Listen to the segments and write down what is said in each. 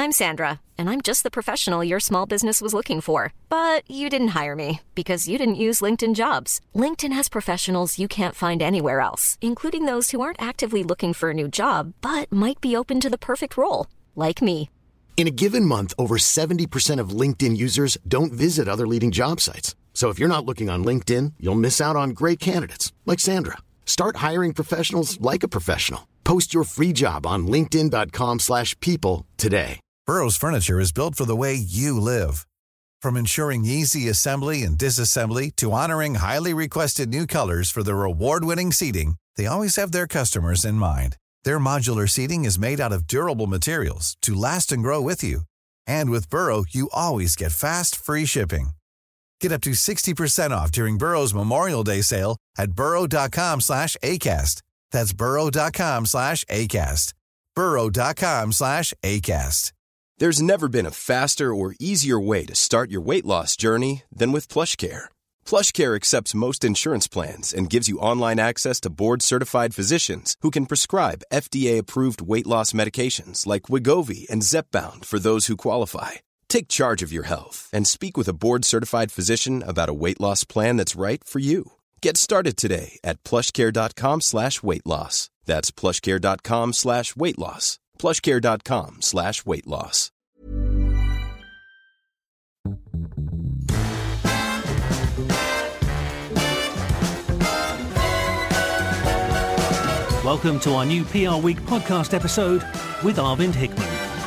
I'm Sandra, and I'm just the professional your small business was looking for. But you didn't hire me because you didn't use LinkedIn Jobs. LinkedIn has professionals you can't find anywhere else, including those who aren't actively looking for a new job, but might be open to the perfect role, like me. In a given month, over 70% of LinkedIn users don't visit other leading job sites. So if you're not looking on LinkedIn, you'll miss out on great candidates like Sandra. Start hiring professionals like a professional. Post your free job on linkedin.com/people today. Burrow's furniture is built for the way you live. From ensuring easy assembly and disassembly to honoring highly requested new colors for their award-winning seating, they always have their customers in mind. Their modular seating is made out of durable materials to last and grow with you. And with Burrow, you always get fast, free shipping. Get up to 60% off during Burrow's Memorial Day sale at burrow.com/ACAST. That's burrow.com/ACAST. burrow.com/ACAST. There's never been a faster or easier way to start your weight loss journey than with PlushCare. PlushCare accepts most insurance plans and gives you online access to board-certified physicians who can prescribe FDA-approved weight loss medications like Wegovy and Zepbound for those who qualify. Take charge of your health and speak with a board-certified physician about a weight loss plan that's right for you. Get started today at plushcare.com/weight loss. That's plushcare.com/weight loss. plushcare.com/weight loss. Welcome to our new PR Week podcast episode with Arvind Hickman.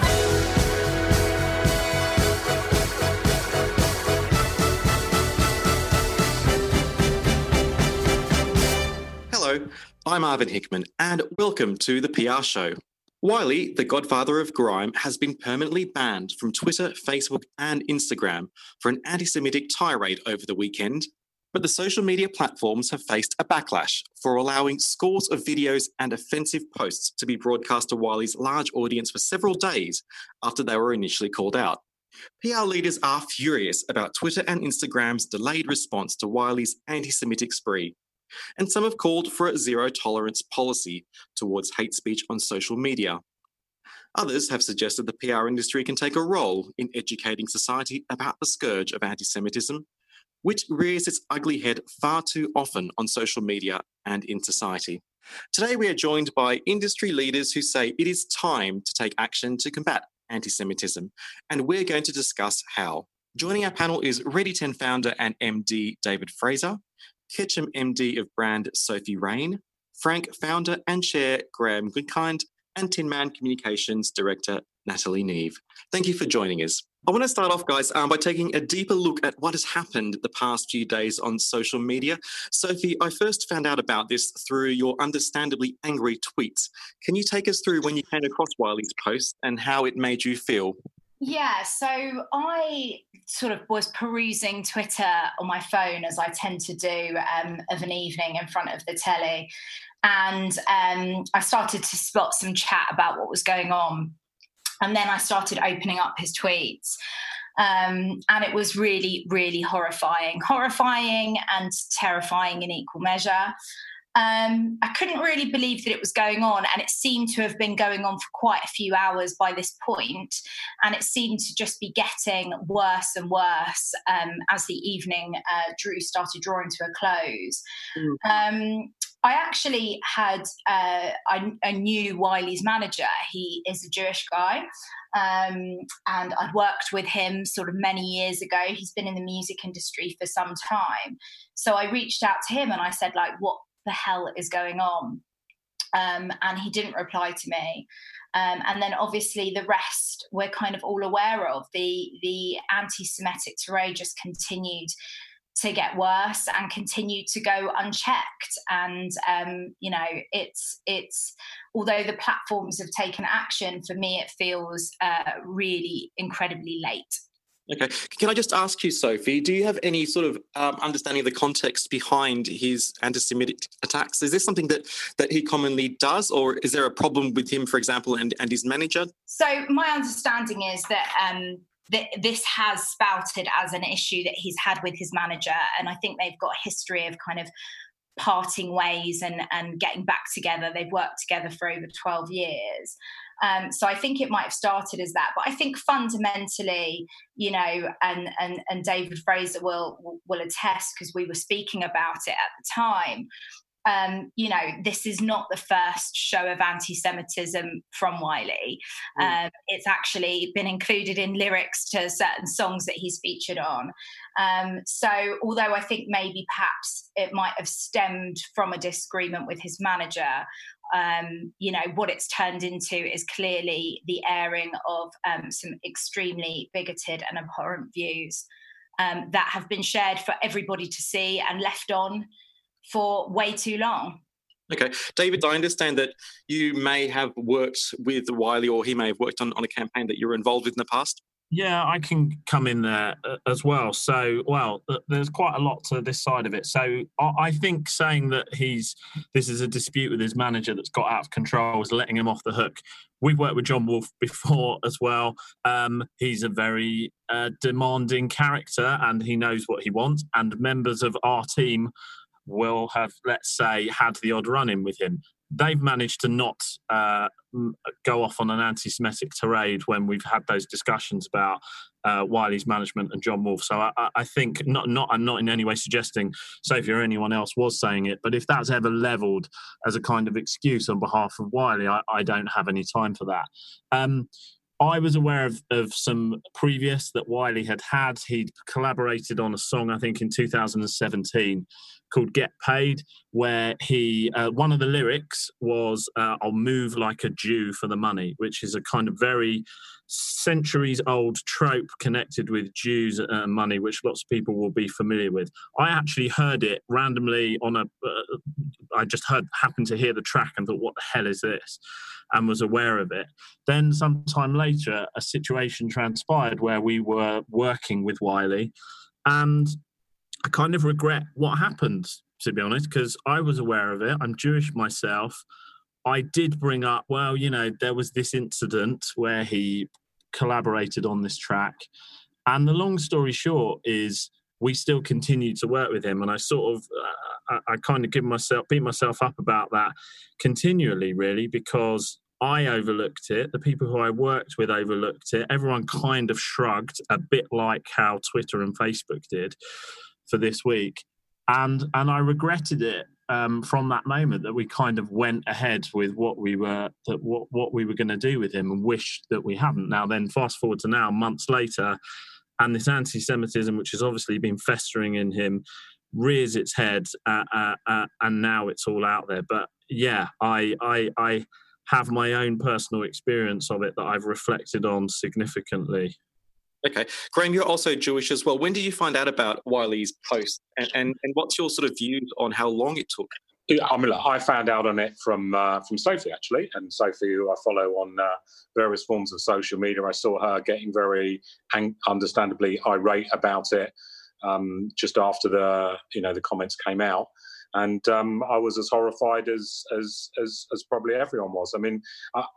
Hello, I'm Arvind Hickman, and welcome to the PR Show. Wiley, the godfather of grime, has been permanently banned from Twitter, Facebook, and Instagram for an anti-Semitic tirade over the weekend. But the social media platforms have faced a backlash for allowing scores of videos and offensive posts to be broadcast to Wiley's large audience for several days after they were initially called out. PR leaders are furious about Twitter and Instagram's delayed response to Wiley's anti-Semitic spree. And some have called for a zero-tolerance policy towards hate speech on social media. Others have suggested the PR industry can take a role in educating society about the scourge of anti-Semitism, which rears its ugly head far too often on social media and in society. Today we are joined by industry leaders who say it is time to take action to combat anti-Semitism, and we're going to discuss how. Joining our panel is Ready10 founder and MD David Fraser, Ketchum MD of brand Sophie Rain, Frank founder and chair Graham Goodkind, and Tin Man Communications Director Natalie Neve. Thank you for joining us. I want to start off, guys, by taking a deeper look at what has happened the past few days on social media. Sophie, I first found out about this through your understandably angry tweets. Can you take us through when you came across Wiley's post and how it made you feel? Yeah, so I sort of was perusing Twitter on my phone, as I tend to do of an evening in front of the telly. And I started to spot some chat about what was going on. And then I started opening up his tweets. And it was really, really horrifying and terrifying in equal measure. I couldn't really believe that it was going on, and it seemed to have been going on for quite a few hours by this point, and it seemed to just be getting worse and worse as the evening started drawing to a close. I actually had, I knew Wiley's manager. He is a Jewish guy, and I'd worked with him sort of many years ago. He's been in the music industry for some time. So I reached out to him and I said, like, what the hell is going on? And he didn't reply to me. And then obviously the rest we're kind of all aware of. The anti-Semitic tirade just continued to get worse and continued to go unchecked. And, it's although the platforms have taken action, for me, it feels really incredibly late. Okay. Can I just ask you, Sophie, do you have any sort of understanding of the context behind his anti-Semitic attacks? Is this something that he commonly does, or is there a problem with him, for example, and his manager? So my understanding is that this has spouted as an issue that he's had with his manager, and I think they've got a history of kind of parting ways and getting back together. They've worked together for over 12 years. So I think it might have started as that. But I think fundamentally, you know, and David Fraser will attest, because we were speaking about it at the time. You know, this is not the first show of anti-Semitism from Wiley. It's actually been included in lyrics to certain songs that he's featured on. So although I think maybe perhaps it might have stemmed from a disagreement with his manager, you know, what it's turned into is clearly the airing of some extremely bigoted and abhorrent views that have been shared for everybody to see and left on for way too long. Okay. David, I understand that you may have worked with Wiley, or he may have worked on a campaign that you were involved with in the past. Yeah, I can come in there as well. So, there's quite a lot to this side of it. So I think saying that this is a dispute with his manager that's got out of control is letting him off the hook. We've worked with John Wolfe before as well. He's a very demanding character, and he knows what he wants. And members of our team will have, let's say, had the odd run-in with him. They've managed to not go off on an anti-Semitic tirade when we've had those discussions about Wiley's management and John Wolfe. So I think, I'm not in any way suggesting Sophie or anyone else was saying it, but if that's ever levelled as a kind of excuse on behalf of Wiley, I don't have any time for that. I was aware of some previous that Wiley had. He'd collaborated on a song, I think, in 2017 called Get Paid, where he one of the lyrics was, I'll move like a Jew for the money, which is a kind of very centuries-old trope connected with Jews and money, which lots of people will be familiar with. I actually heard it randomly on happened to hear the track and thought, what the hell is this? And was aware of it. Then sometime later, a situation transpired where we were working with Wiley, and I kind of regret what happened, to be honest, because I was aware of it. I'm Jewish myself. I did bring up, well, you know, there was this incident where he collaborated on this track. And the long story short is we still continued to work with him. And I sort of, I kind of beat myself up about that continually, really, because I overlooked it. The people who I worked with overlooked it. Everyone kind of shrugged, a bit like how Twitter and Facebook did for this week. And I regretted it from that moment, that we kind of went ahead with what we were going to do with him, and wished that we hadn't. Now then, fast forward to now, months later, and this anti-Semitism, which has obviously been festering in him, rears its head, and now it's all out there. But yeah, I have my own personal experience of it that I've reflected on significantly. Okay. Graham, you're also Jewish as well. When did you find out about Wiley's post? And what's your sort of views on how long it took? I mean, look, I found out on it from Sophie, actually. And Sophie, who I follow on various forms of social media, I saw her getting very understandably irate about it just after the comments came out. And I was as horrified as probably everyone was. I mean,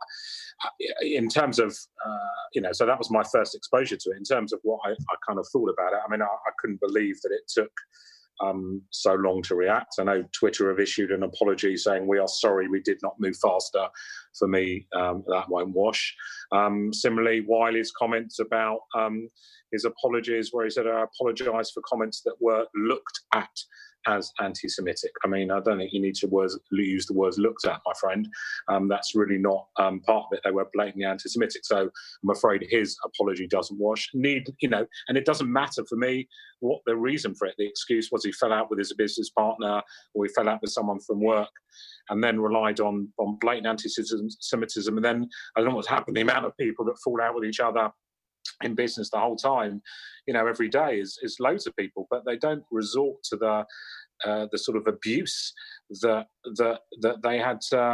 in terms of, so that was my first exposure to it. In terms of what I kind of thought about it, I mean, I couldn't believe that it took so long to react. I know Twitter have issued an apology saying, we are sorry we did not move faster. For me, that won't wash. Similarly, Wiley's comments about his apologies, where he said, I apologise for comments that were looked at as anti-Semitic. I mean, I don't think you need to use the words looked at, my friend. That's really not part of it. They were blatantly anti-Semitic. So I'm afraid his apology doesn't wash. And it doesn't matter for me what the reason for it. The excuse was he fell out with his business partner, or he fell out with someone from work, and then relied on blatant anti-Semitism. And then I don't know what's happened. The amount of people that fall out with each other in business the whole time, every day is loads of people, but they don't resort to the sort of abuse that they had,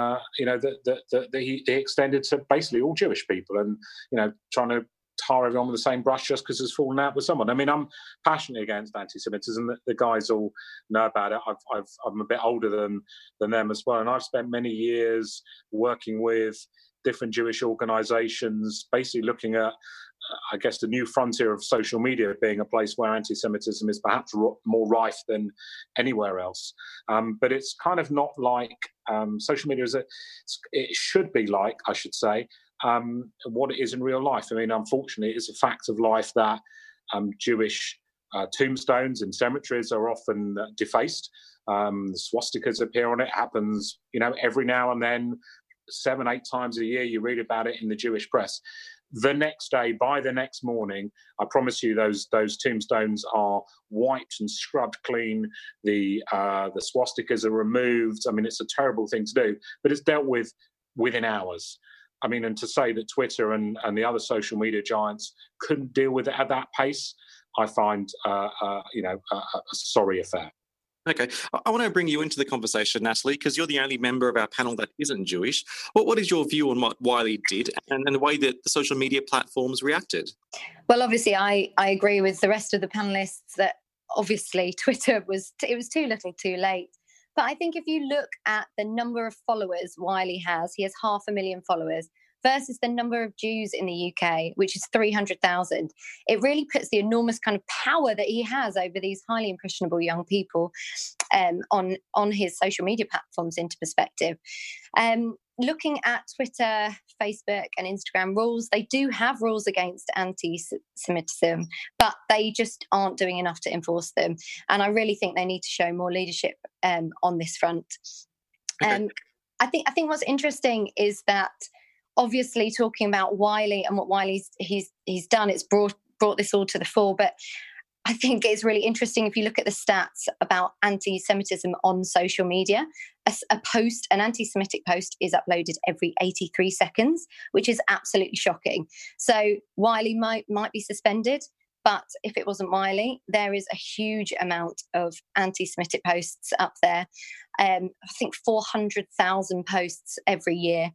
that he extended to basically all Jewish people, and trying to tar everyone with the same brush just because it's fallen out with someone. I mean, I'm passionately against anti-Semitism. The guys all know about it. I'm a bit older than them as well, and I've spent many years working with different Jewish organisations, basically looking at, I guess, the new frontier of social media being a place where anti-Semitism is perhaps more rife than anywhere else. But it's kind of not like social media it should be like, I should say, what it is in real life. I mean, unfortunately, it's a fact of life that Jewish tombstones in cemeteries are often defaced. The swastikas appear on it. Happens, every now and then, 7-8 times a year. You read about it in the Jewish press. The next day, by the next morning, I promise you, those tombstones are wiped and scrubbed clean. The swastikas are removed. I mean, it's a terrible thing to do, but it's dealt with within hours. I mean, and to say that Twitter and the other social media giants couldn't deal with it at that pace, I find, a sorry affair. Okay, I want to bring you into the conversation, Natalie, because you're the only member of our panel that isn't Jewish. What is your view on what Wiley did and the way that the social media platforms reacted? Well, obviously, I agree with the rest of the panellists that obviously Twitter was too little too late. But I think if you look at the number of followers Wiley has, he has 500,000 followers, versus the number of Jews in the UK, which is 300,000. It really puts the enormous kind of power that he has over these highly impressionable young people on his social media platforms into perspective. Looking at Twitter, Facebook and Instagram rules, they do have rules against anti-Semitism, but they just aren't doing enough to enforce them. And I really think they need to show more leadership on this front. Okay. I think what's interesting is that obviously talking about Wiley and what Wiley's he's done, it's brought this all to the fore. But I think it's really interesting if you look at the stats about anti-Semitism on social media. An anti-Semitic post is uploaded every 83 seconds, which is absolutely shocking. So Wiley might be suspended, but if it wasn't Wiley, there is a huge amount of anti-Semitic posts up there. I think 400,000 posts every year.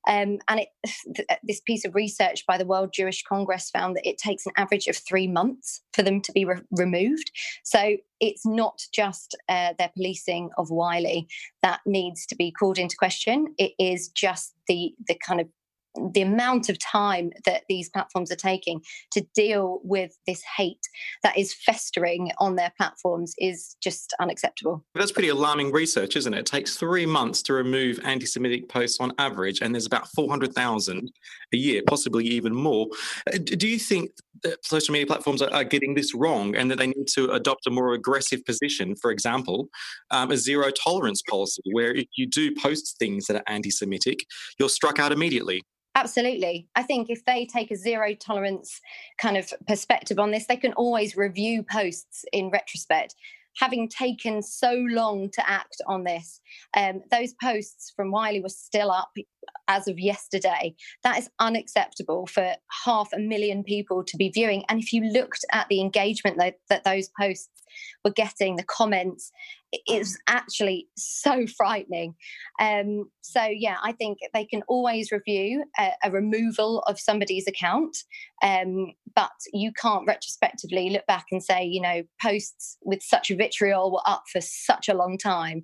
This piece of research by the World Jewish Congress found that it takes an average of 3 months for them to be removed. So it's not just their policing of Wiley that needs to be called into question. It is just the kind of the amount of time that these platforms are taking to deal with this hate that is festering on their platforms is just unacceptable. That's pretty alarming research, isn't it? It takes 3 months to remove anti-Semitic posts on average, and there's about 400,000 a year, possibly even more. Do you think that social media platforms are getting this wrong and that they need to adopt a more aggressive position? For example, a zero tolerance policy, where if you do post things that are anti-Semitic, you're struck out immediately. Absolutely. I think if they take a zero tolerance kind of perspective on this, they can always review posts in retrospect. Having taken so long to act on this, those posts from Wiley were still up as of yesterday. That is unacceptable for 500,000 people to be viewing. And if you looked at the engagement that those posts were getting, the comments, it was actually so frightening. I think they can always review a removal of somebody's account, but you can't retrospectively look back and say, posts with such vitriol were up for such a long time.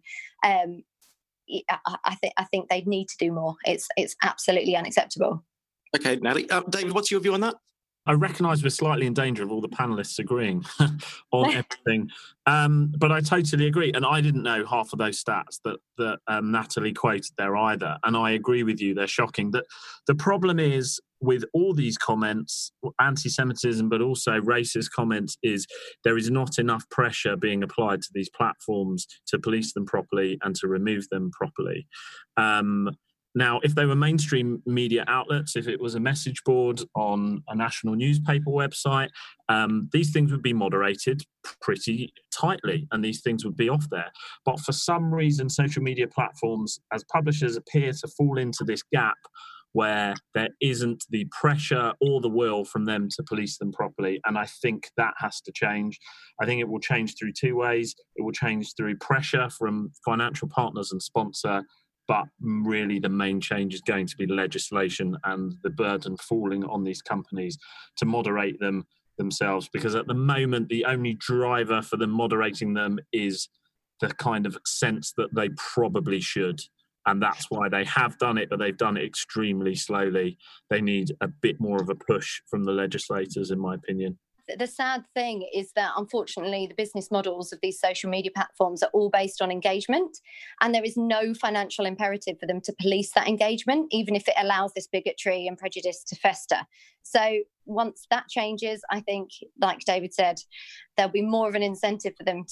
I think they need to do more. It's absolutely unacceptable. Okay, Natalie. David, what's your view on that? I recognise we're slightly in danger of all the panellists agreeing on everything, but I totally agree. And I didn't know half of those stats that Natalie quoted there either. And I agree with you; they're shocking. That the problem is with all these comments, anti-Semitism, but also racist comments, is there is not enough pressure being applied to these platforms to police them properly and to remove them properly. Now, if they were mainstream media outlets, if it was a message board on a national newspaper website, these things would be moderated pretty tightly and these things would be off there. But for some reason, social media platforms as publishers appear to fall into this gap where there isn't the pressure or the will from them to police them properly. And I think that has to change. I think it will change through two ways. It will change through pressure from financial partners and sponsor, but really the main change is going to be legislation and the burden falling on these companies to moderate them themselves, because at the moment the only driver for them moderating them is the kind of sense that they probably should. And that's why they have done it, but they've done it extremely slowly. They need a bit more of a push from the legislators, in my opinion. the sad thing is that, unfortunately, the business models of these social media platforms are all based on engagement, and there is no financial imperative for them to police that engagement, even if it allows this bigotry and prejudice to fester. So once that changes, I think, like David said, there'll be more of an incentive for them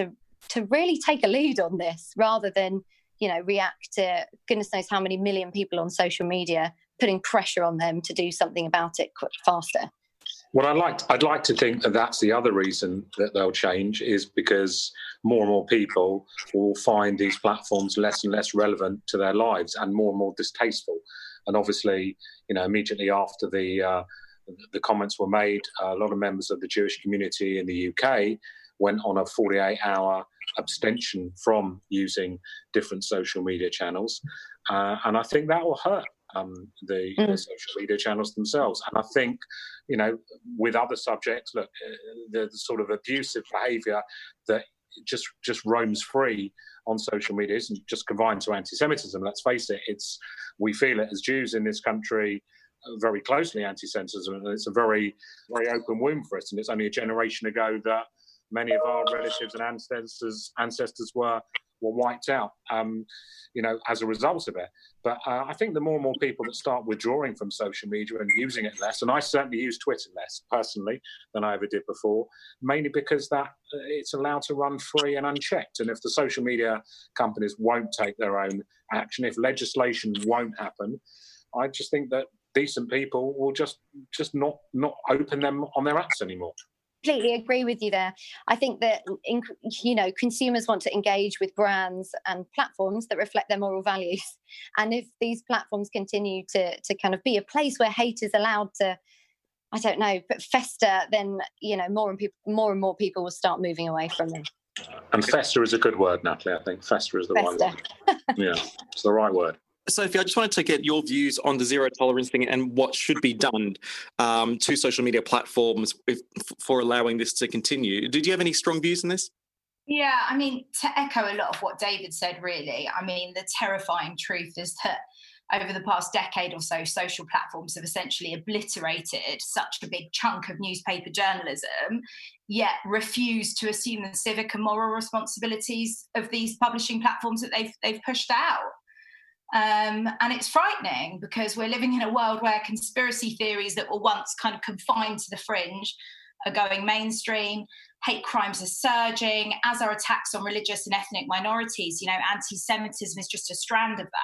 to really take a lead on this, rather than, react to goodness knows how many million people on social media, putting pressure on them to do something about it faster. Well, I'd like to think that that's the other reason that they'll change, is because more and more people will find these platforms less and less relevant to their lives and more distasteful. And obviously, immediately after the comments were made, a lot of members of the Jewish community in the UK went on a 48-hour abstention from using different social media channels. And I think that will hurt the social media channels themselves. And I think, with other subjects, look, the sort of abusive behaviour that just roams free on social media isn't just confined to anti-Semitism. Let's face it, we feel it as Jews in this country very closely, anti-Semitism, and it's a very, very open wound for us. And it's only a generation ago that many of our relatives and ancestors were wiped out, as a result of it. But I think the more and more people that start withdrawing from social media and using it less, and I certainly use Twitter less personally than I ever did before, mainly because that it's allowed to run free and unchecked. And if the social media companies won't take their own action, if legislation won't happen, I just think that decent people will just not open them on their apps anymore. Completely agree with you there. I think that consumers want to engage with brands and platforms that reflect their moral values, and if these platforms continue to kind of be a place where hate is allowed to, I don't know, but fester, then more and more people will start moving away from them. And fester is a good word, Natalie. I think fester is the right word. Yeah, it's the right word. Sophie, I just wanted to get your views on the zero tolerance thing and what should be done to social media platforms for allowing this to continue. Did you have any strong views in this? Yeah, I mean, to echo a lot of what David said, really, I mean, the terrifying truth is that over the past decade or so, social platforms have essentially obliterated such a big chunk of newspaper journalism, yet refuse to assume the civic and moral responsibilities of these publishing platforms that they've pushed out. And it's frightening, because we're living in a world where conspiracy theories that were once kind of confined to the fringe are going mainstream. Hate crimes are surging, as are attacks on religious and ethnic minorities. Anti-Semitism is just a strand of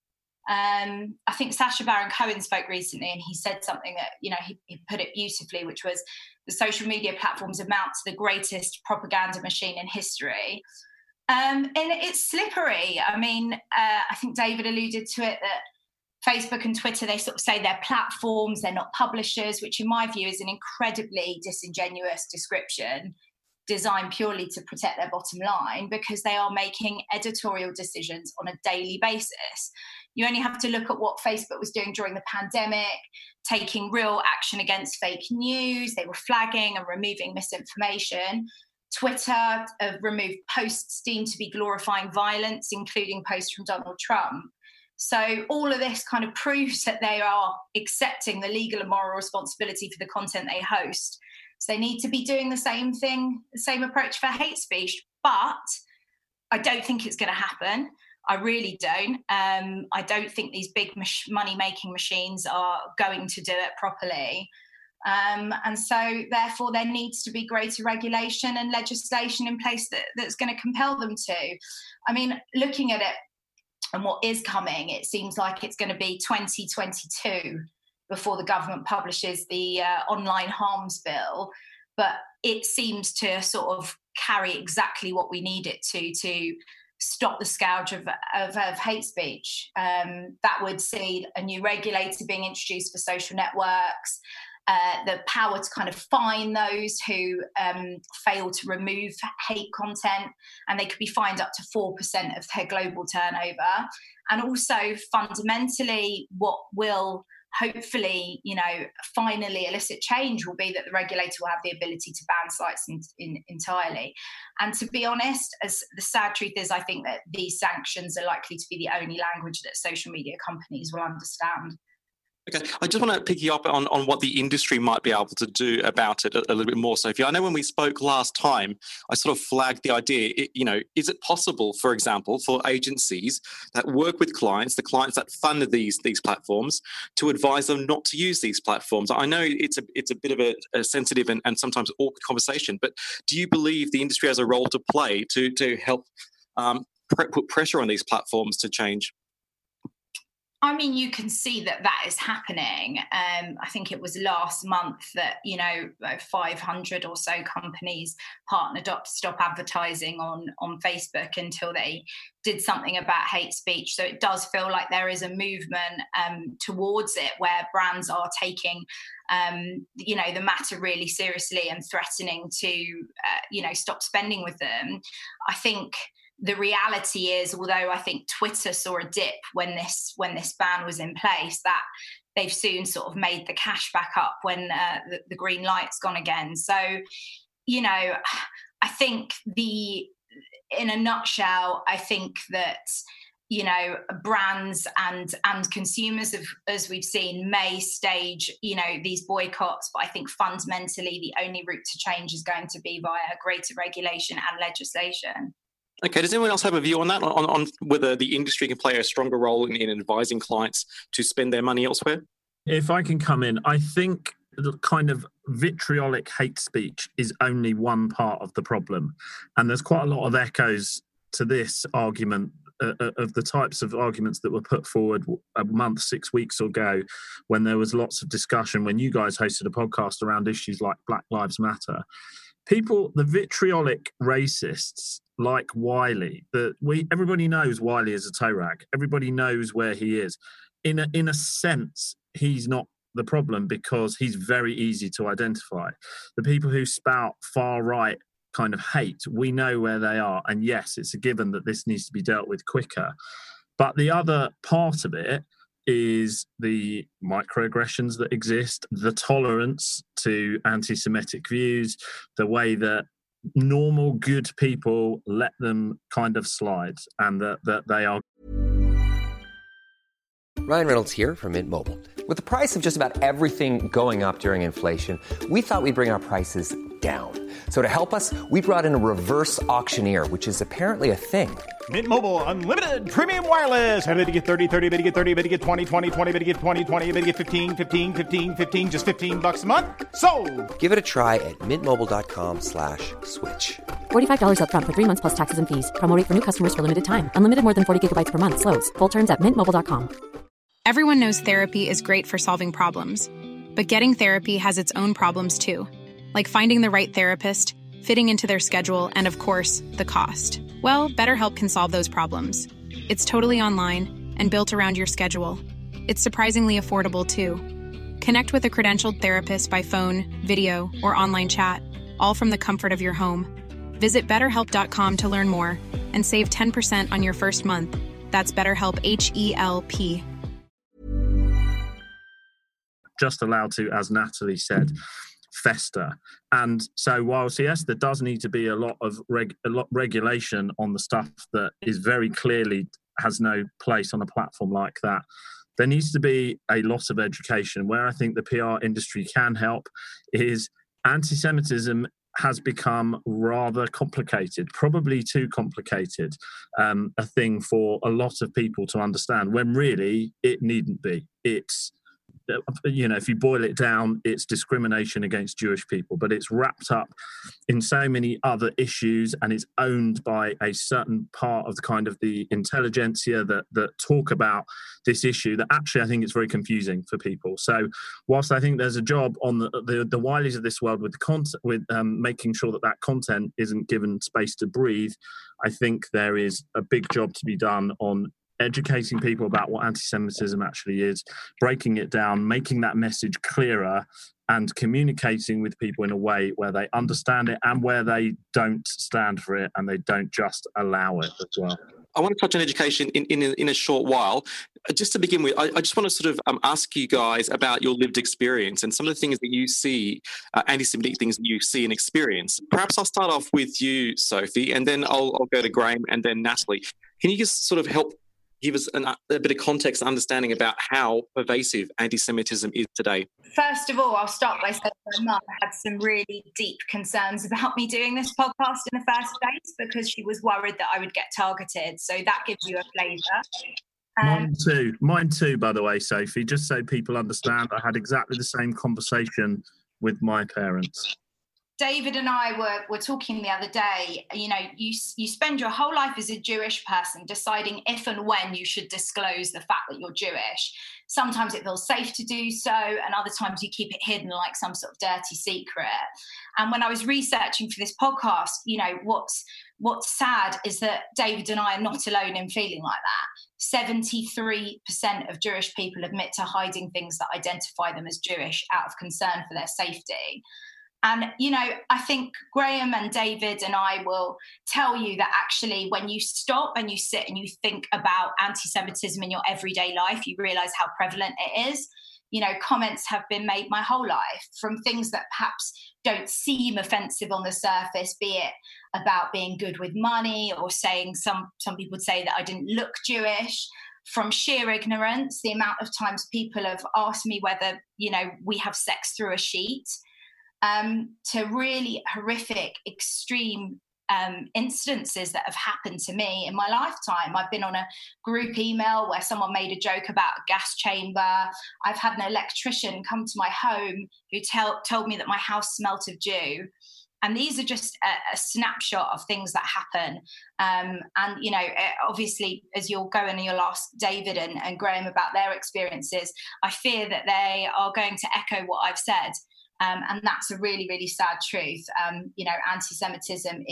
that. I think Sacha Baron Cohen spoke recently, and he said something that, he put it beautifully, which was the social media platforms amount to the greatest propaganda machine in history. And it's slippery. I mean, I think David alluded to it, that Facebook and Twitter, they sort of say they're platforms, they're not publishers, which in my view is an incredibly disingenuous description designed purely to protect their bottom line, because they are making editorial decisions on a daily basis. You only have to look at what Facebook was doing during the pandemic, taking real action against fake news. They were flagging and removing misinformation. Twitter removed posts deemed to be glorifying violence, including posts from Donald Trump. So all of this kind of proves that they are accepting the legal and moral responsibility for the content they host. So they need to be doing the same thing, the same approach for hate speech. But I don't think it's going to happen. I really don't. I don't think these big money-making machines are going to do it properly. And so, therefore, there needs to be greater regulation and legislation in place that's going to compel them to. I mean, looking at it and what is coming, it seems like it's going to be 2022 before the government publishes the online harms bill. But it seems to sort of carry exactly what we need it to stop the scourge of hate speech. That would see a new regulator being introduced for social networks, the power to kind of fine those who fail to remove hate content, and they could be fined up to 4% of their global turnover. And also, fundamentally, what will hopefully, finally elicit change will be that the regulator will have the ability to ban sites entirely. And to be honest, as the sad truth is, I think that these sanctions are likely to be the only language that social media companies will understand. Okay, I just want to pick you up on what the industry might be able to do about it a little bit more, Sophie. I know when we spoke last time, I sort of flagged the idea, is it possible, for example, for agencies that work with clients, the clients that fund these platforms, to advise them not to use these platforms? I know it's a bit of a sensitive and sometimes awkward conversation, but do you believe the industry has a role to play to help put pressure on these platforms to change? I mean, you can see that is happening. I think it was last month that, 500 or so companies partnered up to stop advertising on Facebook until they did something about hate speech. So it does feel like there is a movement towards it where brands are taking, the matter really seriously and threatening to, stop spending with them. I think the reality is, although I think Twitter saw a dip when this ban was in place, that they've soon sort of made the cash back up when the green light's gone again. So, I think in a nutshell, I think that, brands and consumers, as we've seen, may stage, these boycotts, but I think fundamentally the only route to change is going to be via greater regulation and legislation. Okay, does anyone else have a view on that, on whether the industry can play a stronger role in advising clients to spend their money elsewhere? If I can come in, I think the kind of vitriolic hate speech is only one part of the problem. And there's quite a lot of echoes to this argument of the types of arguments that were put forward a month, 6 weeks ago, when there was lots of discussion, when you guys hosted a podcast around issues like Black Lives Matter. People, the vitriolic racists like Wiley, everybody knows Wiley is a toe rag. Everybody knows where he is. In a sense, he's not the problem because he's very easy to identify. The people who spout far right kind of hate, we know where they are. And yes, it's a given that this needs to be dealt with quicker. But the other part of it is the microaggressions that exist, the tolerance to anti-Semitic views, the way that normal good people let them kind of slide, and that they are. Ryan Reynolds here from Mint Mobile. With the price of just about everything going up during inflation, we thought we'd bring our prices down. So to help us, we brought in a reverse auctioneer, which is apparently a thing. Mint Mobile Unlimited Premium Wireless. How to get 30, 30, bit to get 30, bit to get 20, 20, 20, bit to get 20, 20, bit to get 15, 15, 15, 15, just $15 a month? Sold! Give it a try at mintmobile.com/switch. $45 up front for 3 months plus taxes and fees. Promo rate for new customers for limited time. Unlimited more than 40 gigabytes per month. Slows full terms at mintmobile.com. Everyone knows therapy is great for solving problems. But getting therapy has its own problems too. Like finding the right therapist, fitting into their schedule, and of course, the cost. Well, BetterHelp can solve those problems. It's totally online and built around your schedule. It's surprisingly affordable too. Connect with a credentialed therapist by phone, video, or online chat, all from the comfort of your home. Visit BetterHelp.com to learn more and save 10% on your first month. That's BetterHelp, H-E-L-P. Just allowed to, as Natalie said, fester. And so whilst, yes, there does need to be a lot of regulation on the stuff that is very clearly has no place on a platform like that, there needs to be a lot of education. Where I think the PR industry can help is anti-Semitism has become rather complicated, probably too complicated, a thing for a lot of people to understand, when really it needn't be. It's, if you boil it down, it's discrimination against Jewish people, but it's wrapped up in so many other issues, and it's owned by a certain part of the kind of the intelligentsia that talk about this issue that actually I think it's very confusing for people. So whilst I think there's a job on the Wileys of this world with making sure that content isn't given space to breathe, I think there is a big job to be done on educating people about what anti-Semitism actually is, breaking it down, making that message clearer, and communicating with people in a way where they understand it and where they don't stand for it and they don't just allow it as well. I want to touch on education in a short while. Just to begin with, I just want to sort of ask you guys about your lived experience and some of the things that you see, anti-Semitic things that you see and experience. Perhaps I'll start off with you, Sophie, and then I'll go to Graham and then Natalie. Can you just sort of help give us a bit of context and understanding about how pervasive anti-Semitism is today? First of all, I'll start by saying my mum had some really deep concerns about me doing this podcast in the first place because she was worried that I would get targeted. So that gives you a flavour. Mine too, by the way, Sophie, just so people understand, I had exactly the same conversation with my parents. David and I were talking the other day, you spend your whole life as a Jewish person deciding if and when you should disclose the fact that you're Jewish. Sometimes it feels safe to do so, and other times you keep it hidden like some sort of dirty secret. And when I was researching for this podcast, what's sad is that David and I are not alone in feeling like that. 73% of Jewish people admit to hiding things that identify them as Jewish out of concern for their safety. And, I think Graham and David and I will tell you that actually when you stop and you sit and you think about anti-Semitism in your everyday life, you realise how prevalent it is. Comments have been made my whole life from things that perhaps don't seem offensive on the surface, be it about being good with money or saying some people would say that I didn't look Jewish. From sheer ignorance, the amount of times people have asked me whether, we have sex through a sheet. To really horrific, extreme incidences that have happened to me in my lifetime. I've been on a group email where someone made a joke about a gas chamber. I've had an electrician come to my home who told me that my house smelt of Jew. And these are just a snapshot of things that happen. Obviously, as you'll go and you'll ask David and Graham about their experiences, I fear that they are going to echo what I've said. And that's a really, really sad truth. Anti-Semitism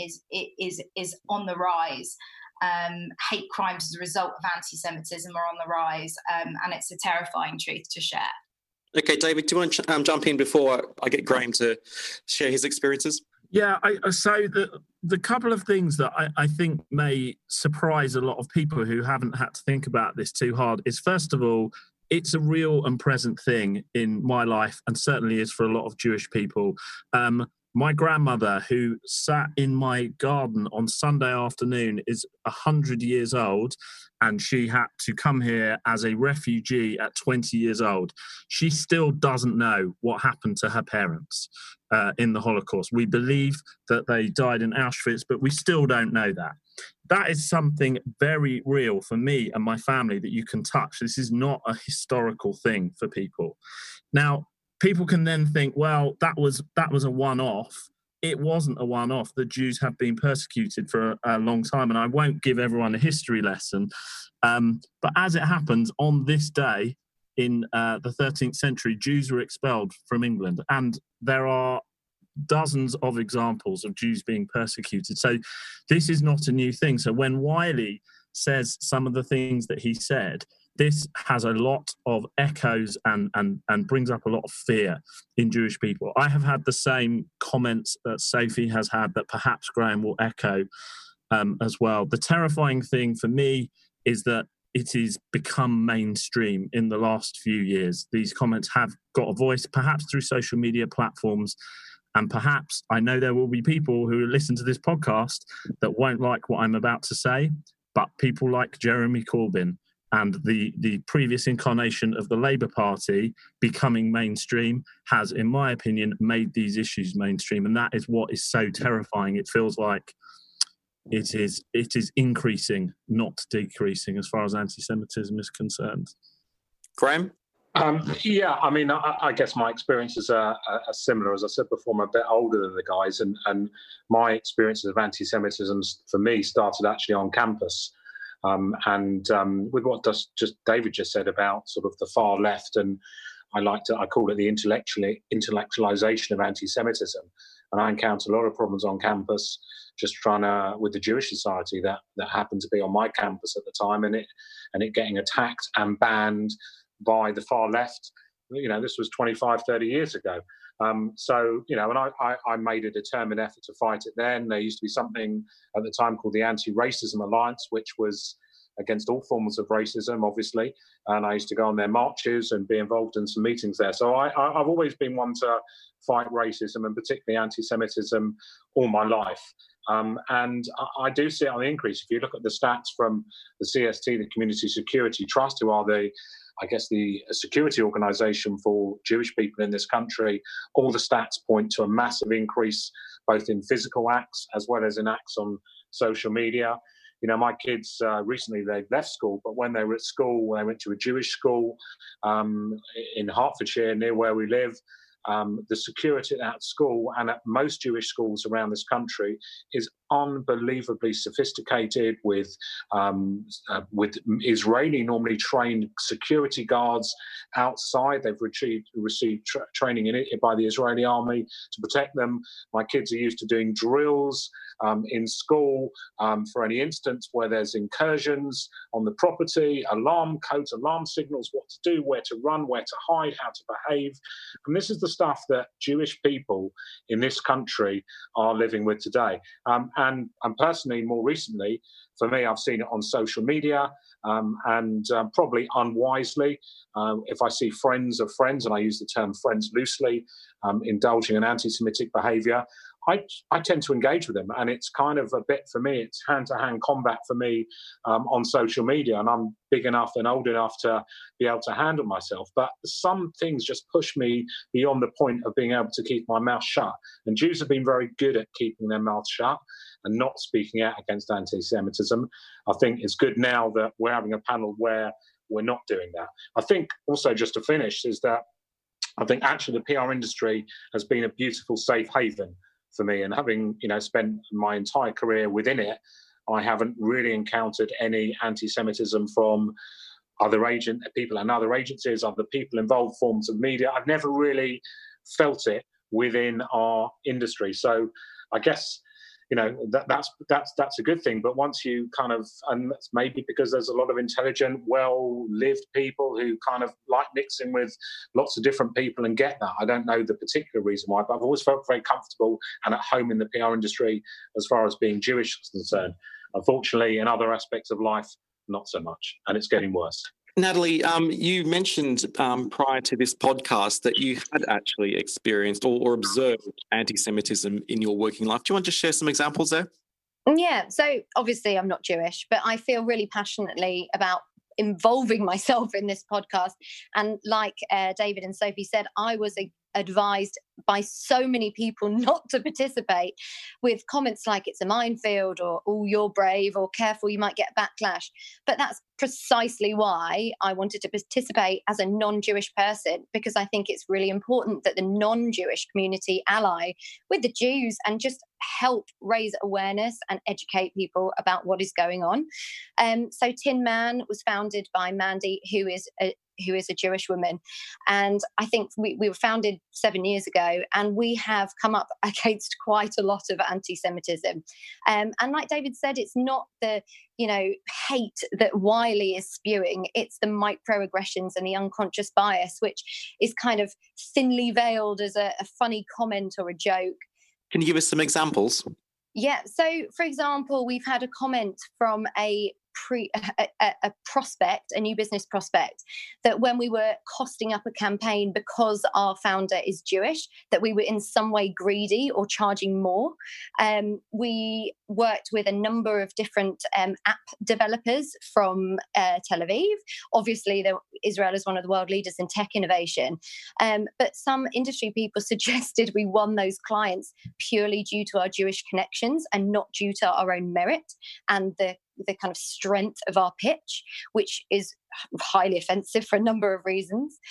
is on the rise. Hate crimes as a result of anti-Semitism are on the rise. And it's a terrifying truth to share. Okay, David, do you want to jump in before I get Graham to share his experiences? Yeah, so the couple of things that I think may surprise a lot of people who haven't had to think about this too hard is, first of all, it's a real and present thing in my life, and certainly is for a lot of Jewish people. My grandmother, who sat in my garden on Sunday afternoon, is 100 years old, and she had to come here as a refugee at 20 years old. She still doesn't know what happened to her parents in the Holocaust. We believe that they died in Auschwitz, but we still don't know that. That is something very real for me and my family that you can touch. This is not a historical thing for people. Now, people can then think, well, that was a one-off. It wasn't a one-off. The Jews have been persecuted for a long time, and I won't give everyone a history lesson. But as it happens, on this day in the 13th century, Jews were expelled from England, and there are dozens of examples of Jews being persecuted. So this is not a new thing. So when Wiley says some of the things that he said, this has a lot of echoes and brings up a lot of fear in Jewish people. I have had the same comments that Sophie has had that perhaps Graham will echo as well. The terrifying thing for me is that it has become mainstream in the last few years. These comments have got a voice, perhaps through social media platforms, and perhaps I know there will be people who listen to this podcast that won't like what I'm about to say, but people like Jeremy Corbyn and the previous incarnation of the Labour Party becoming mainstream has, in my opinion, made these issues mainstream. And that is what is so terrifying. It feels like it is increasing, not decreasing, as far as anti-Semitism is concerned. Graham? I guess my experiences are similar. As I said before, I'm a bit older than the guys, and my experiences of anti-Semitism for me started actually on campus. With what David just said about sort of the far left, and I call it the intellectualization of anti-Semitism. And I encounter a lot of problems on campus, just with the Jewish society that happened to be on my campus at the time, and it getting attacked and banned by the far left. This was 25, 30 years ago. And I made a determined effort to fight it then. There used to be something at the time called the Anti-Racism Alliance, which was against all forms of racism, obviously. And I used to go on their marches and be involved in some meetings there. So I've always been one to fight racism and particularly anti-Semitism all my life. And I do see it on the increase. If you look at the stats from the CST, the Community Security Trust, who are the security organisation for Jewish people in this country, all the stats point to a massive increase, both in physical acts as well as in acts on social media. You know, my kids recently, they've left school, but when they were at school, they went to a Jewish school in Hertfordshire, near where we live. The security at that school and at most Jewish schools around this country is unbelievably sophisticated with Israeli normally trained security guards outside. They've received training in it by the Israeli army to protect them. My kids are used to doing drills in school for any instance where there's incursions on the property, alarm codes, alarm signals, what to do, where to run, where to hide, how to behave. And this is the stuff that Jewish people in this country are living with today. And personally, more recently, for me, I've seen it on social media and probably unwisely. If I see friends of friends, and I use the term friends loosely, indulging in anti-Semitic behaviour, I tend to engage with them. And it's kind of a bit, for me, it's hand-to-hand combat for me on social media. And I'm big enough and old enough to be able to handle myself. But some things just push me beyond the point of being able to keep my mouth shut. And Jews have been very good at keeping their mouths shut and not speaking out against anti-Semitism. I think it's good now that we're having a panel where we're not doing that. I think also, just to finish, is that I think actually the PR industry has been a beautiful safe haven for me, and having spent my entire career within it, I haven't really encountered any anti-Semitism from other people and other agencies, other people involved, forms of media. I've never really felt it within our industry. So I guess that's a good thing. But once you kind of, and that's maybe because there's a lot of intelligent, well-lived people who kind of like mixing with lots of different people and get that. I don't know the particular reason why, but I've always felt very comfortable and at home in the PR industry as far as being Jewish is concerned. Unfortunately, in other aspects of life, not so much, and it's getting worse. Natalie, you mentioned prior to this podcast that you had actually experienced or observed anti-Semitism in your working life. Do you want to share some examples there? Yeah, so obviously I'm not Jewish, but I feel really passionately about involving myself in this podcast. And like David and Sophie said, I was advised by so many people not to participate, with comments like it's a minefield or, oh, you're brave, or careful, you might get backlash. But that's precisely why I wanted to participate as a non-Jewish person, because I think it's really important that the non-Jewish community ally with the Jews and just help raise awareness and educate people about what is going on. So Tin Man was founded by Mandy, who is a Jewish woman. And I think we were founded 7 years ago, and we have come up against quite a lot of anti-Semitism. And like David said, it's not the hate that Wiley is spewing. It's the microaggressions and the unconscious bias, which is kind of thinly veiled as a funny comment or a joke. Can you give us some examples? Yeah. So, for example, we've had a comment from a prospect, a new business prospect, that when we were costing up a campaign because our founder is Jewish, that we were in some way greedy or charging more. We worked with a number of different app developers from Tel Aviv. Obviously, Israel is one of the world leaders in tech innovation. But some industry people suggested we won those clients purely due to our Jewish connections and not due to our own merit and the kind of strength of our pitch, which is highly offensive for a number of reasons.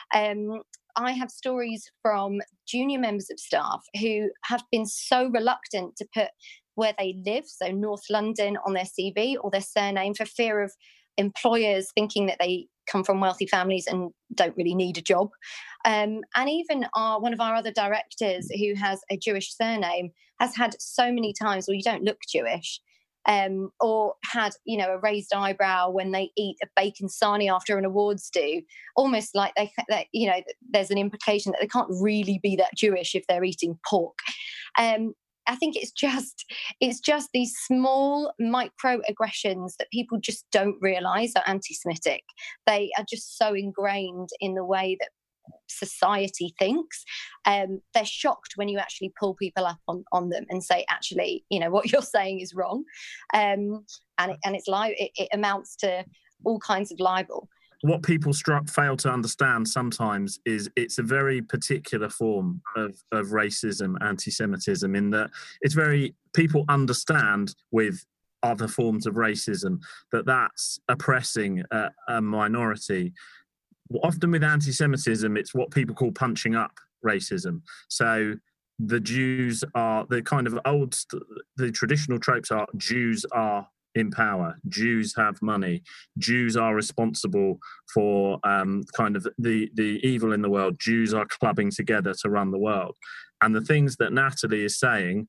I have stories from junior members of staff who have been so reluctant to put where they live, so North London, on their CV or their surname, for fear of employers thinking that they come from wealthy families and don't really need a job. And even one of our other directors, who has a Jewish surname, has had so many times, well, you don't look Jewish. Or had, a raised eyebrow when they eat a bacon sarnie after an awards do, almost like there's an implication that they can't really be that Jewish if they're eating pork. I think it's just these small microaggressions that people just don't realise are anti-Semitic. They are just so ingrained in the way that society thinks. They're shocked when you actually pull people up on them and say, actually, what you're saying is wrong, and it's it amounts to all kinds of libel. What people fail to understand sometimes is it's a very particular form of racism, anti-Semitism, in that people understand with other forms of racism that's oppressing a minority. Often with anti-Semitism, it's what people call punching up racism. So the Jews are the kind of the traditional tropes are Jews are in power, Jews have money, Jews are responsible for kind of the evil in the world, Jews are clubbing together to run the world. And the things that Natalie is saying,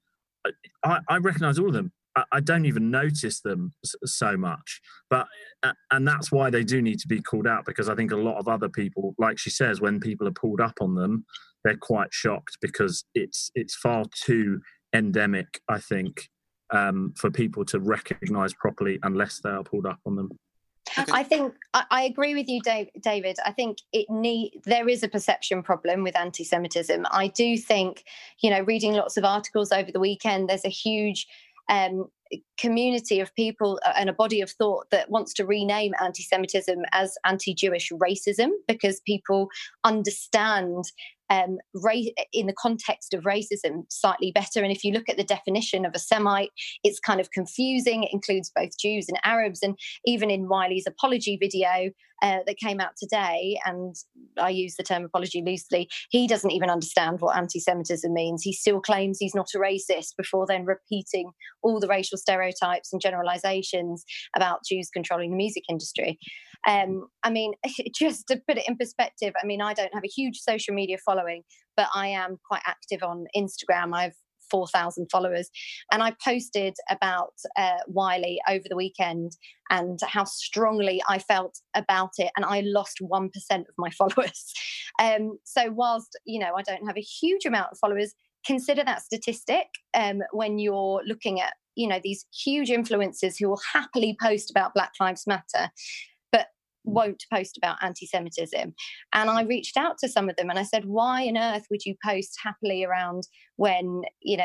I recognise all of them. I don't even notice them so much, and that's why they do need to be called out, because I think a lot of other people, like she says, when people are pulled up on them, they're quite shocked because it's far too endemic, I think, for people to recognise properly unless they are pulled up on them. Okay. I think I agree with you, David. I think there is a perception problem with anti-Semitism. I do think, reading lots of articles over the weekend, there's a huge community of people and a body of thought that wants to rename anti-Semitism as anti-Jewish racism, because people understand race in the context of racism slightly better. And if you look at the definition of a Semite, it's kind of confusing. It includes both Jews and Arabs. And even in Wiley's apology video that came out today, and I use the term apology loosely, he doesn't even understand what anti-Semitism means. He still claims he's not a racist before then repeating all the racial stereotypes and generalizations about Jews controlling the music industry. Just to put it in perspective, I don't have a huge social media following, but I am quite active on Instagram. I have 4,000 followers, and I posted about Wiley over the weekend and how strongly I felt about it, and I lost 1% of my followers. So whilst I don't have a huge amount of followers, consider that statistic when you're looking at these huge influencers who will happily post about Black Lives Matter but won't post about anti-Semitism. And I reached out to some of them and I said, why on earth would you post happily around when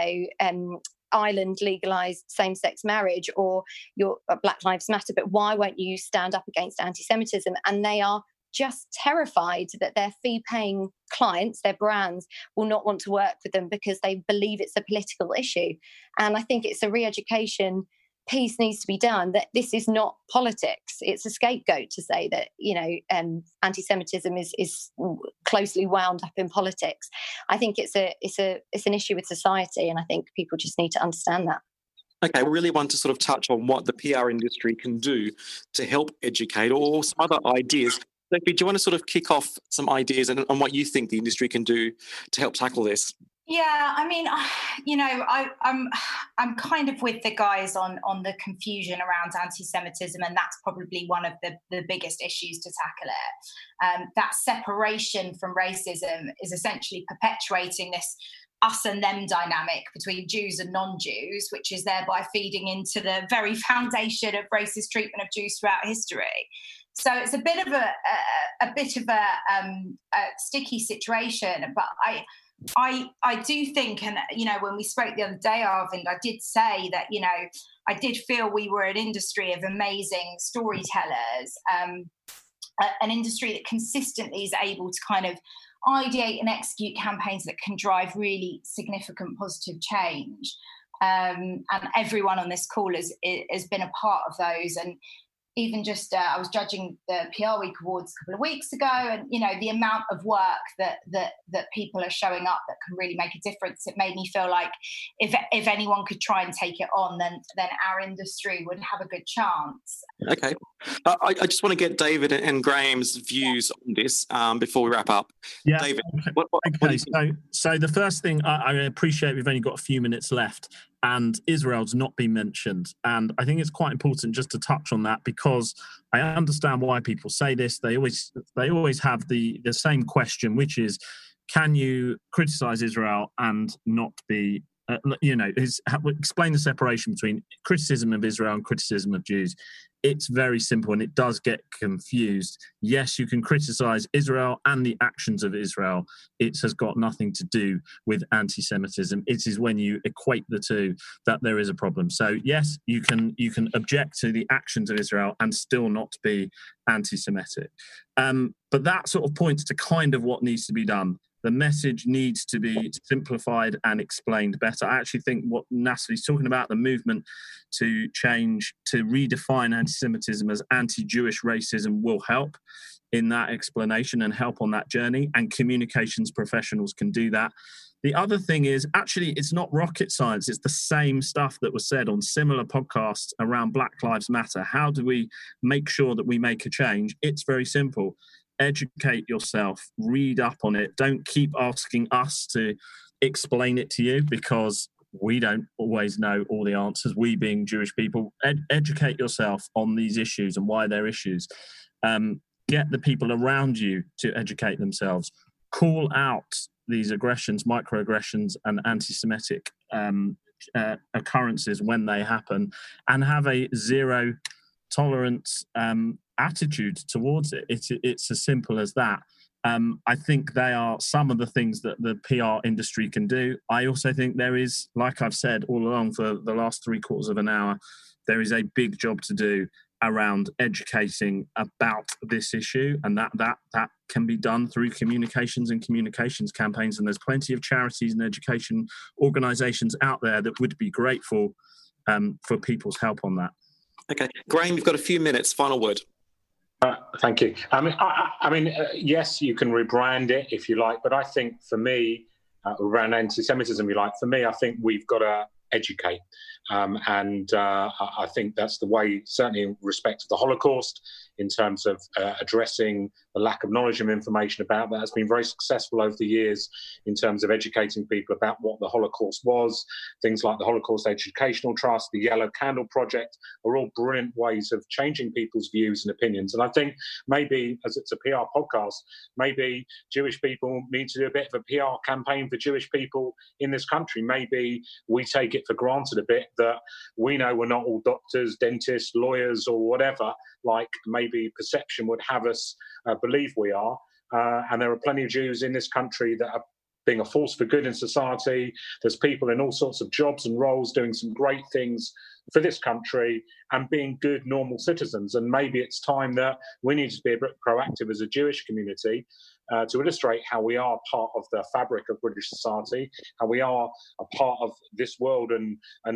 Ireland legalised same-sex marriage or your Black Lives Matter, but why won't you stand up against anti-Semitism? And they are just terrified that their fee-paying clients, their brands, will not want to work with them because they believe it's a political issue. And I think it's a re-education piece needs to be done, that this is not politics. It's a scapegoat to say that anti-Semitism is closely wound up in politics. I think it's an issue with society, and I think people just need to understand that. Okay, we really want to sort of touch on what the PR industry can do to help educate, or some other ideas. Sophie, do you want to sort of kick off some ideas on what you think the industry can do to help tackle this? Yeah, I'm kind of with the guys on the confusion around anti-Semitism, and that's probably one of the biggest issues to tackle it. That separation from racism is essentially perpetuating this us and them dynamic between Jews and non-Jews, which is thereby feeding into the very foundation of racist treatment of Jews throughout history. So it's a bit of a sticky situation, but I do think, and when we spoke the other day, Arvind, I did say that I did feel we were an industry of amazing storytellers, an industry that consistently is able to kind of ideate and execute campaigns that can drive really significant positive change. And everyone on this call has been a part of those. And even just, I was judging the PR Week Awards a couple of weeks ago, and the amount of work that people are showing up that can really make a difference. It made me feel like if anyone could try and take it on, then our industry would have a good chance. Okay, I just want to get David and Graham's views on this before we wrap up. Yeah, David. Okay. What do you think? So the first thing, I appreciate we've only got a few minutes left, and Israel's not been mentioned. And I think it's quite important just to touch on that, because I understand why people say this. They always have the same question, which is, can you criticize Israel and not be explain the separation between criticism of Israel and criticism of Jews. It's very simple, and it does get confused. Yes, you can criticize Israel and the actions of Israel. It has got nothing to do with anti-Semitism. It is when you equate the two that there is a problem. So yes, you can object to the actions of Israel and still not be anti-Semitic. But that sort of points to kind of what needs to be done. The message needs to be simplified and explained better. I actually think what Natalie's talking about, the movement to change, to redefine anti-Semitism as anti-Jewish racism, will help in that explanation and help on that journey. And communications professionals can do that. The other thing is, actually, it's not rocket science. It's the same stuff that was said on similar podcasts around Black Lives Matter. How do we make sure that we make a change? It's very simple. Educate yourself, read up on it. Don't keep asking us to explain it to you, because we don't always know all the answers, we being Jewish people. Educate yourself on these issues and why they're issues. Get the people around you to educate themselves. Call out these aggressions, microaggressions, and anti-Semitic occurrences when they happen, and have a zero tolerance attitude towards it. It's as simple as that. I think they are some of the things that the PR industry can do. I also think there is, like I've said all along for the last 3/4 of an hour, there is a big job to do around educating about this issue, and that can be done through communications and communications campaigns. And there's plenty of charities and education organisations out there that would be grateful for people's help on that. Okay, Graham, you've got a few minutes. Final word. Thank you. I mean, yes, you can rebrand it if you like, but I think for me, around anti-Semitism, for me, I think we've got to educate. I think that's the way, certainly in respect to the Holocaust, in terms of addressing the lack of knowledge and information about that, has been very successful over the years in terms of educating people about what the Holocaust was. Things like the Holocaust Educational Trust, the Yellow Candle Project are all brilliant ways of changing people's views and opinions. And I think maybe, as it's a PR podcast, maybe Jewish people need to do a bit of a PR campaign for Jewish people in this country. Maybe we take it for granted a bit that we know we're not all doctors, dentists, lawyers, or whatever, like maybe perception would have us believe we are. And there are plenty of Jews in this country that are being a force for good in society. There's people in all sorts of jobs and roles doing some great things for this country and being good, normal citizens. And maybe it's time that we need to be a bit proactive as a Jewish community to illustrate how we are part of the fabric of British society, how we are a part of this world and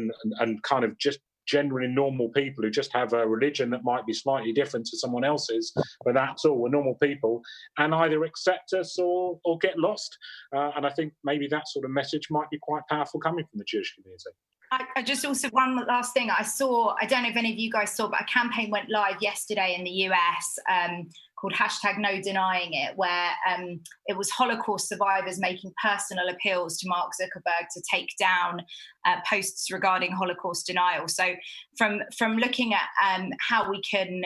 kind of just generally normal people who just have a religion that might be slightly different to someone else's, but that's all. We're normal people, and either accept us or get lost. And I think maybe that sort of message might be quite powerful coming from the Jewish community. I just also, one last thing I saw, I don't know if any of you guys saw, but a campaign went live yesterday in the US called #NoDenyingIt, where it was Holocaust survivors making personal appeals to Mark Zuckerberg to take down posts regarding Holocaust denial. So from looking at how we can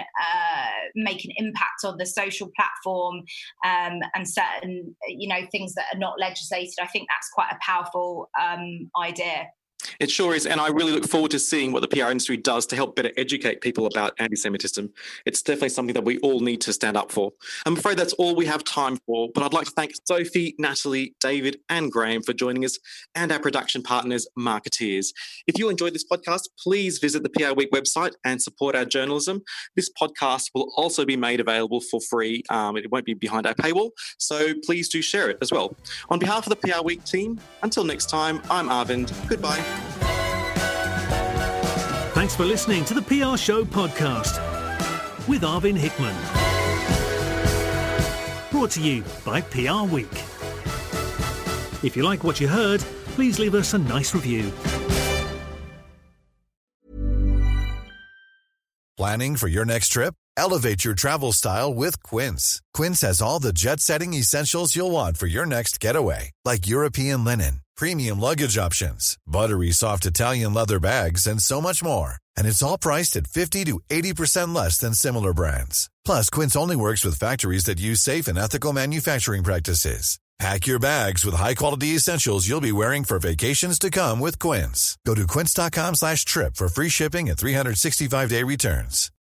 make an impact on the social platform and certain, things that are not legislated, I think that's quite a powerful idea. It sure is, and I really look forward to seeing what the PR industry does to help better educate people about anti-Semitism. It's definitely something that we all need to stand up for. I'm afraid that's all we have time for, but I'd like to thank Sophie, Natalie, David and Graham for joining us, and our production partners, Marketeers. If you enjoyed this podcast, please visit the PR Week website and support our journalism. This podcast will also be made available for free. It won't be behind our paywall, so please do share it as well. On behalf of the PR Week team, until next time, I'm Arvind. Goodbye. Thanks for listening to the PR Show podcast with Arvin Hickman. Brought to you by PR Week. If you like what you heard, please leave us a nice review. Planning for your next trip? Elevate your travel style with Quince. Quince has all the jet-setting essentials you'll want for your next getaway, like European linen, premium luggage options, buttery soft Italian leather bags, and so much more. And it's all priced at 50 to 80% less than similar brands. Plus, Quince only works with factories that use safe and ethical manufacturing practices. Pack your bags with high-quality essentials you'll be wearing for vacations to come with Quince. Go to quince.com/trip for free shipping and 365-day returns.